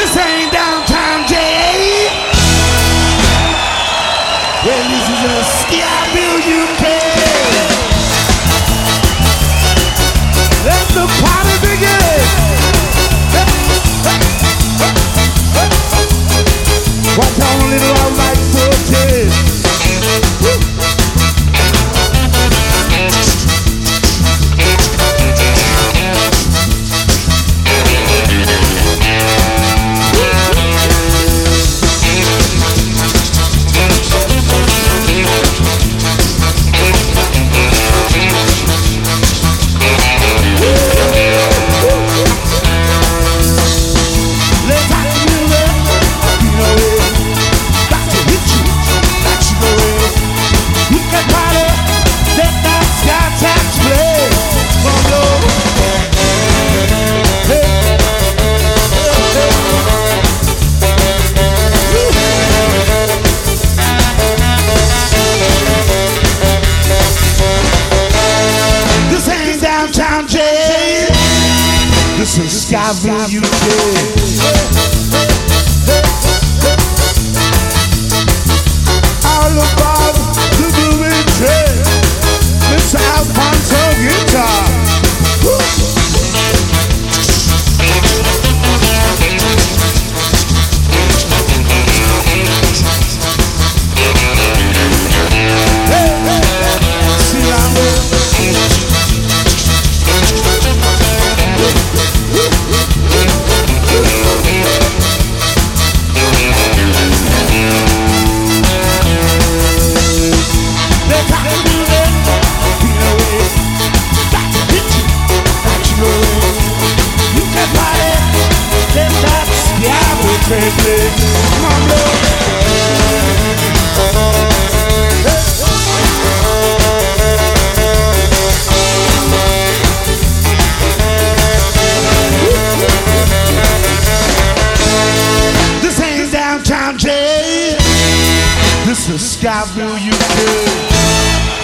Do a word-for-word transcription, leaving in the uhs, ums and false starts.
This ain't downtown J. Well, this is a Skyville, U K. Let the party begin. Watch out, little all right forties. This is Skyville, U K. All about the moving train. Mister Alfonso guitar. Hey, hey, see I'm This ain't downtown J. This is Skyville, U K.